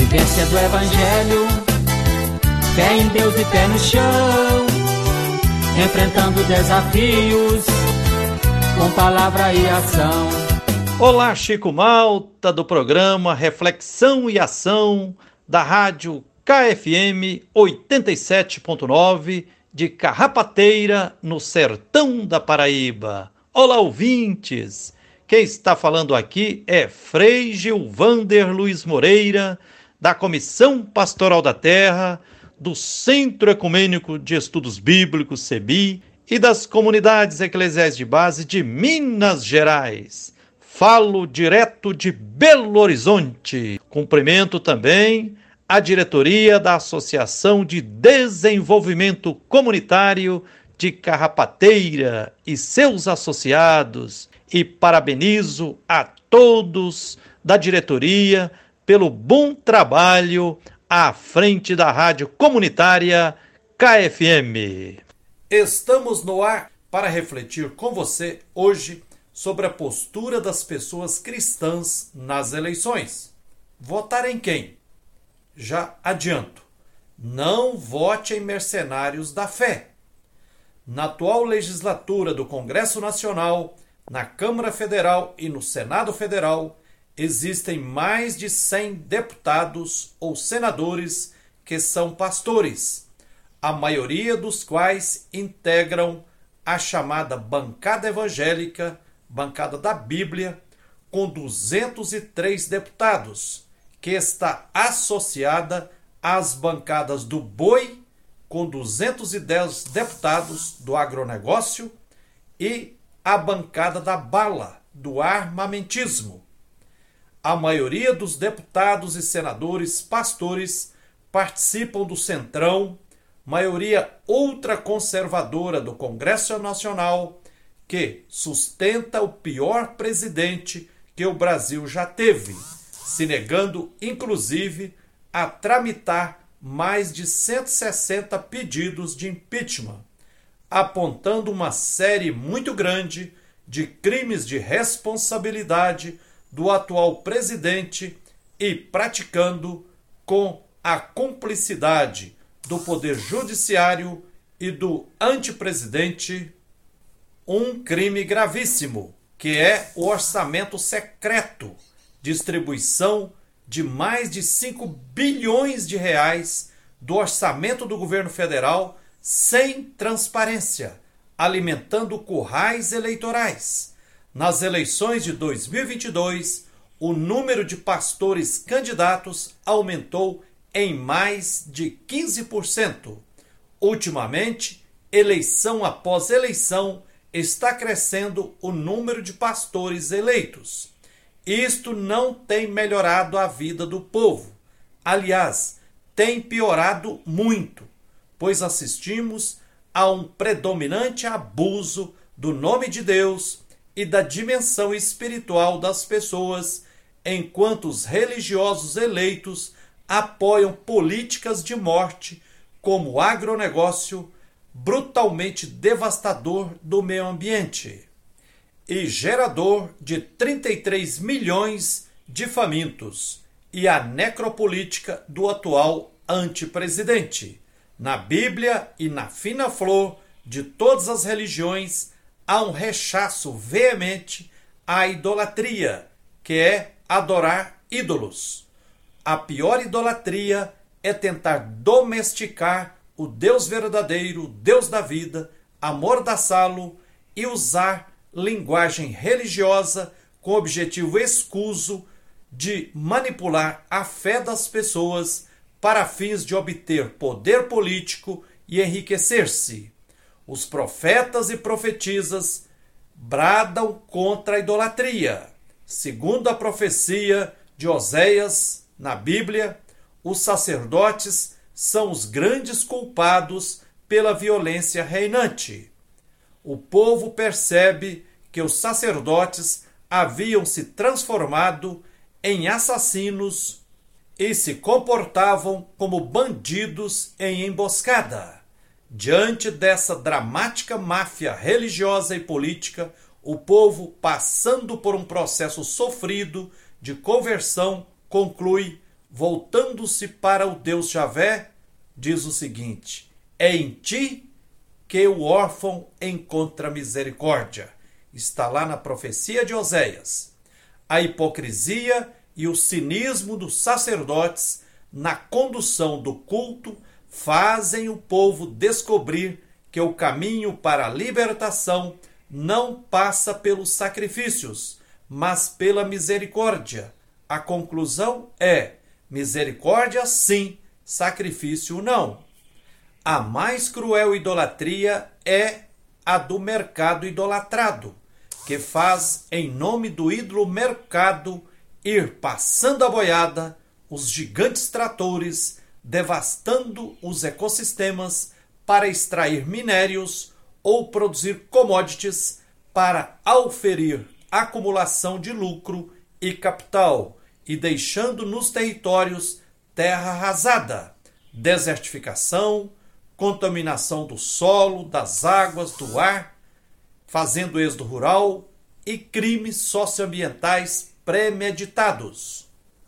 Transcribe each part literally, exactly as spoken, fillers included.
Vivência do Evangelho, fé em Deus e pé no chão, enfrentando desafios com palavra e ação. Olá, Chico Malta, do programa Reflexão e Ação da Rádio K F M oitenta e sete ponto nove de Carrapateira, no sertão da Paraíba. Olá, ouvintes! Quem está falando aqui é Frei Gilvander Luiz Moreira, da Comissão Pastoral da Terra, do Centro Ecumênico de Estudos Bíblicos, CEBI, e das Comunidades Eclesiais de Base de Minas Gerais. Falo direto de Belo Horizonte. Cumprimento também a diretoria da Associação de Desenvolvimento Comunitário de Carrapateira e seus associados, e parabenizo a todos da diretoria pelo bom trabalho à frente da rádio comunitária K F M. Estamos no ar para refletir com você hoje sobre a postura das pessoas cristãs nas eleições. Votar em quem? Já adianto, não vote em mercenários da fé. Na atual legislatura do Congresso Nacional, na Câmara Federal e no Senado Federal, existem mais de cem deputados ou senadores que são pastores, a maioria dos quais integram a chamada bancada evangélica, bancada da Bíblia, com duzentos e três deputados, que está associada às bancadas do boi, com duzentos e dez deputados do agronegócio, e a bancada da bala, do armamentismo. A maioria dos deputados e senadores pastores participam do Centrão, maioria ultraconservadora do Congresso Nacional, que sustenta o pior presidente que o Brasil já teve, se negando, inclusive, a tramitar mais de cento e sessenta pedidos de impeachment, apontando uma série muito grande de crimes de responsabilidade do atual presidente e praticando, com a cumplicidade do Poder Judiciário e do antepresidente, um crime gravíssimo, que é o orçamento secreto, distribuição de mais de cinco bilhões de reais do orçamento do governo federal sem transparência, alimentando currais eleitorais. Nas eleições de dois mil e vinte e dois, o número de pastores candidatos aumentou em mais de quinze por cento. Ultimamente, eleição após eleição, está crescendo o número de pastores eleitos. Isto não tem melhorado a vida do povo. Aliás, tem piorado muito, pois assistimos a um predominante abuso do nome de Deus e da dimensão espiritual das pessoas, enquanto os religiosos eleitos apoiam políticas de morte como o agronegócio, brutalmente devastador do meio ambiente e gerador de trinta e três milhões de famintos, e a necropolítica do atual antepresidente. Na Bíblia e na fina flor de todas as religiões há um rechaço veemente à idolatria, que é adorar ídolos. A pior idolatria é tentar domesticar o Deus verdadeiro, Deus da vida, amordaçá-lo e usar linguagem religiosa com o objetivo escuso de manipular a fé das pessoas para fins de obter poder político e enriquecer-se. Os profetas e profetisas bradam contra a idolatria. Segundo a profecia de Oséias na Bíblia, os sacerdotes são os grandes culpados pela violência reinante. O povo percebe que os sacerdotes haviam se transformado em assassinos e se comportavam como bandidos em emboscada. Diante dessa dramática máfia religiosa e política, o povo, passando por um processo sofrido de conversão, conclui: voltando-se para o Deus Javé, diz o seguinte: é em ti que o órfão encontra misericórdia. Está lá na profecia de Oséias. A hipocrisia e o cinismo dos sacerdotes na condução do culto fazem o povo descobrir que o caminho para a libertação não passa pelos sacrifícios, mas pela misericórdia. A conclusão é: misericórdia sim, sacrifício não. A mais cruel idolatria é a do mercado idolatrado, que faz, em nome do ídolo mercado, ir passando a boiada os gigantes tratores, devastando os ecossistemas para extrair minérios ou produzir commodities para auferir acumulação de lucro e capital, e deixando nos territórios terra arrasada, desertificação, contaminação do solo, das águas, do ar, fazendo êxodo rural e crimes socioambientais premeditados.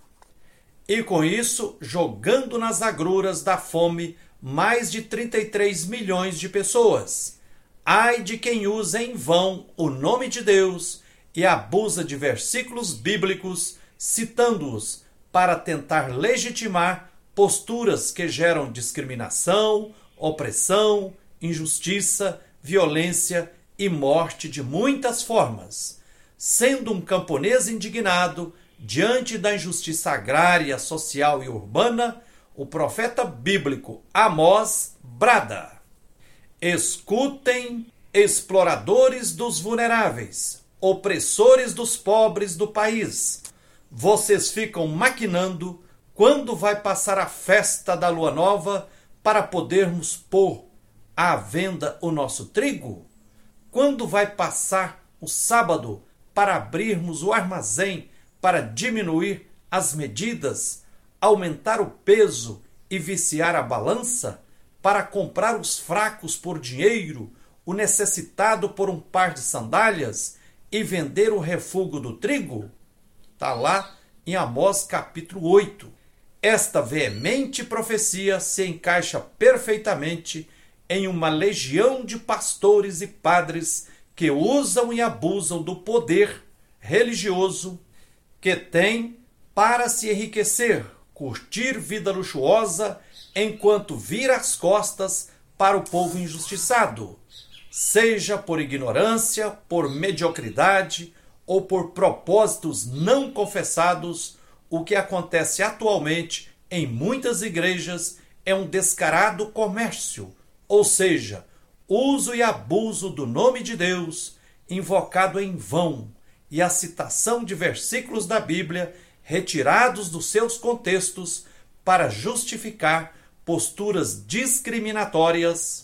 E com isso, jogando nas agruras da fome mais de trinta e três milhões de pessoas. Ai de quem usa em vão o nome de Deus e abusa de versículos bíblicos, citando-os para tentar legitimar posturas que geram discriminação, opressão, injustiça, violência e morte de muitas formas. Sendo um camponês indignado diante da injustiça agrária, social e urbana, o profeta bíblico Amós brada: escutem, exploradores dos vulneráveis, opressores dos pobres do país. Vocês ficam maquinando quando vai passar a festa da lua nova para podermos pôr à venda o nosso trigo? Quando vai passar o sábado para abrirmos o armazém para diminuir as medidas, aumentar o peso e viciar a balança, para comprar os fracos por dinheiro, o necessitado por um par de sandálias e vender o refúgio do trigo? Está lá em Amós capítulo oito. Esta veemente profecia se encaixa perfeitamente em uma legião de pastores e padres que usam e abusam do poder religioso que têm para se enriquecer, curtir vida luxuosa, enquanto vira as costas para o povo injustiçado, seja por ignorância, por mediocridade ou por propósitos não confessados. O que acontece atualmente em muitas igrejas é um descarado comércio, ou seja, uso e abuso do nome de Deus, invocado em vão, e a citação de versículos da Bíblia retirados dos seus contextos para justificar posturas discriminatórias,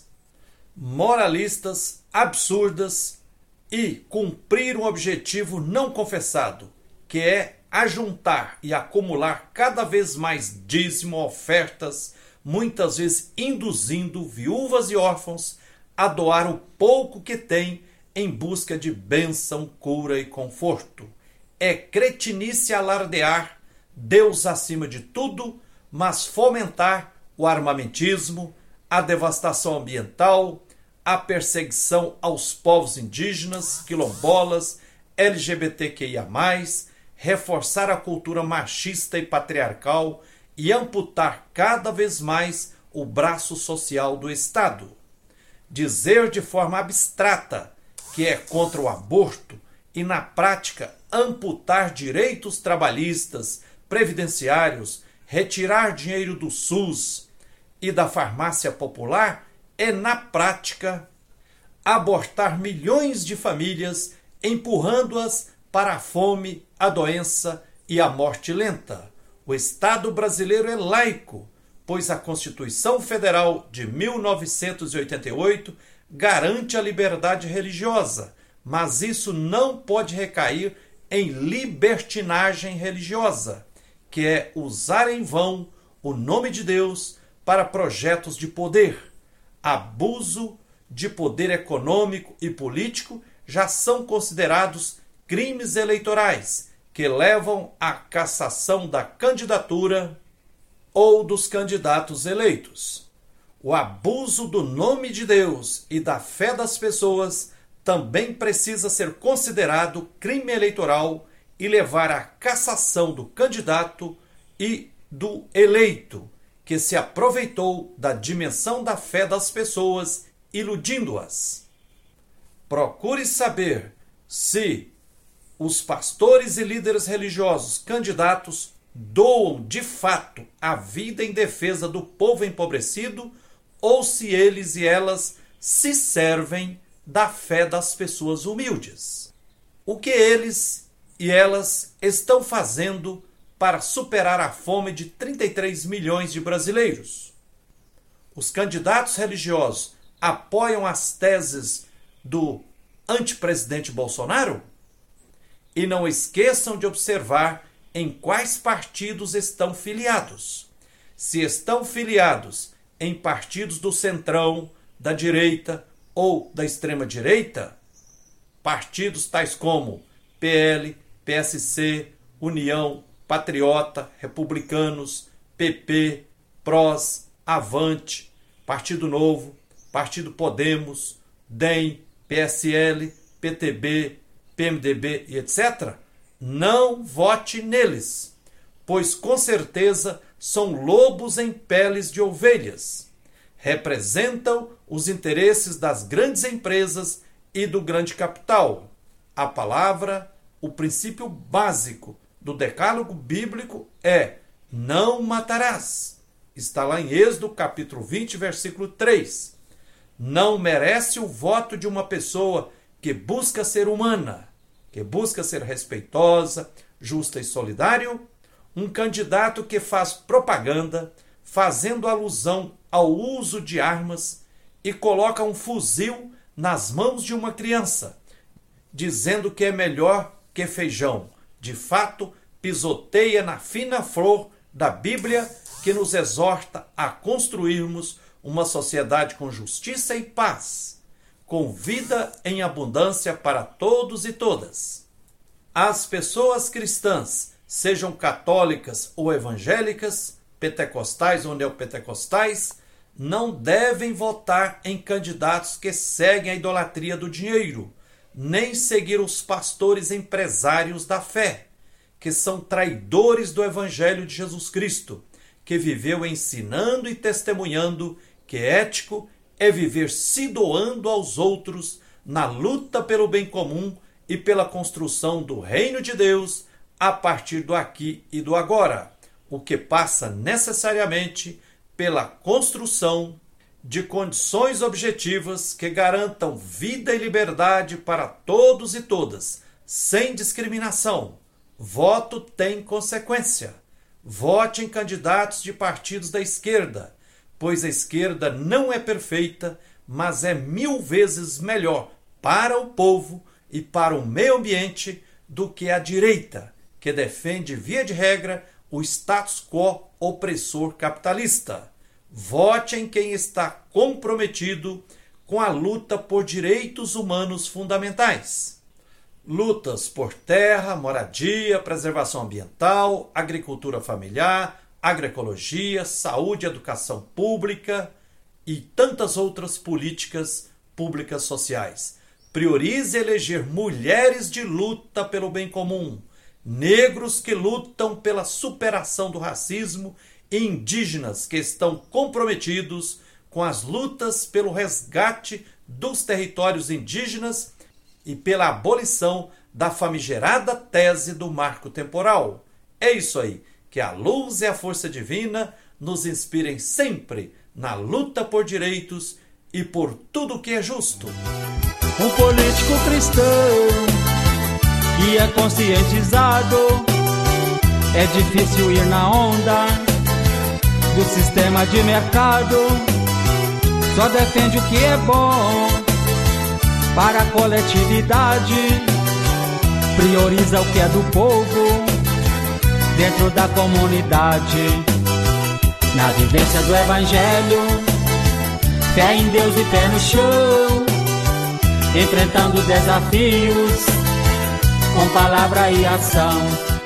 moralistas, absurdas e cumprir um objetivo não confessado, que é ajuntar e acumular cada vez mais dízimo, ofertas, muitas vezes induzindo viúvas e órfãos a doar o pouco que têm em busca de bênção, cura e conforto. É cretinice alardear Deus acima de tudo, mas fomentar o armamentismo, a devastação ambiental, a perseguição aos povos indígenas, quilombolas, L G B T Q I A mais, reforçar a cultura machista e patriarcal e amputar cada vez mais o braço social do Estado. Dizer de forma abstrata que é contra o aborto e, na prática, amputar direitos trabalhistas, previdenciários, retirar dinheiro do SUS e da farmácia popular é, na prática, abortar milhões de famílias, empurrando-as para a fome, a doença e a morte lenta. O Estado brasileiro é laico, pois a Constituição Federal de mil novecentos e oitenta e oito garante a liberdade religiosa, mas isso não pode recair em libertinagem religiosa, que é usar em vão o nome de Deus para projetos de poder. Abuso de poder econômico e político já são considerados crimes eleitorais que levam à cassação da candidatura ou dos candidatos eleitos. O abuso do nome de Deus e da fé das pessoas também precisa ser considerado crime eleitoral e levar à cassação do candidato e do eleito, que se aproveitou da dimensão da fé das pessoas, iludindo-as. Procure saber se os pastores e líderes religiosos candidatos doam de fato a vida em defesa do povo empobrecido ou se eles e elas se servem da fé das pessoas humildes. O que eles e elas estão fazendo para superar a fome de trinta e três milhões de brasileiros? Os candidatos religiosos apoiam as teses do antipresidente Bolsonaro? E não esqueçam de observar em quais partidos estão filiados. Se estão filiados em partidos do centrão, da direita ou da extrema-direita, partidos tais como P L, P S C, União, Patriota, Republicanos, P P, P R O S, Avante, Partido Novo, Partido Podemos, D E M, P S L, P T B, P M D B e etcétera, não vote neles, pois com certeza são lobos em peles de ovelhas. Representam os interesses das grandes empresas e do grande capital. A palavra, o princípio básico do decálogo bíblico é: não matarás. Está lá em Êxodo capítulo vinte, versículo três. Não merece o voto de uma pessoa que busca ser humana, que busca ser respeitosa, justa e solidário, um candidato que faz propaganda, fazendo alusão ao uso de armas e coloca um fuzil nas mãos de uma criança, dizendo que é melhor que feijão. De fato, pisoteia na fina flor da Bíblia, que nos exorta a construirmos uma sociedade com justiça e paz, com vida em abundância para todos e todas. As pessoas cristãs, sejam católicas ou evangélicas, pentecostais ou neopentecostais, não devem votar em candidatos que seguem a idolatria do dinheiro, nem seguir os pastores empresários da fé, que são traidores do Evangelho de Jesus Cristo, que viveu ensinando e testemunhando que ético é viver se doando aos outros na luta pelo bem comum e pela construção do reino de Deus a partir do aqui e do agora, o que passa necessariamente pela construção de condições objetivas que garantam vida e liberdade para todos e todas, sem discriminação. Voto tem consequência. Vote em candidatos de partidos da esquerda, pois a esquerda não é perfeita, mas é mil vezes melhor para o povo e para o meio ambiente do que a direita, que defende, via de regra, o status quo opressor capitalista. Vote em quem está comprometido com a luta por direitos humanos fundamentais. Lutas por terra, moradia, preservação ambiental, agricultura familiar, agroecologia, saúde e educação pública e tantas outras políticas públicas sociais. Priorize eleger mulheres de luta pelo bem comum, negros que lutam pela superação do racismo e indígenas que estão comprometidos com as lutas pelo resgate dos territórios indígenas e pela abolição da famigerada tese do marco temporal. É isso aí, que a luz e a força divina nos inspirem sempre na luta por direitos e por tudo que é justo. Um político cristão que é conscientizado, é difícil ir na onda do sistema de mercado, só defende o que é bom para a coletividade, prioriza o que é do povo dentro da comunidade. Na vivência do Evangelho, fé em Deus e pé no chão, enfrentando desafios com palavra e ação.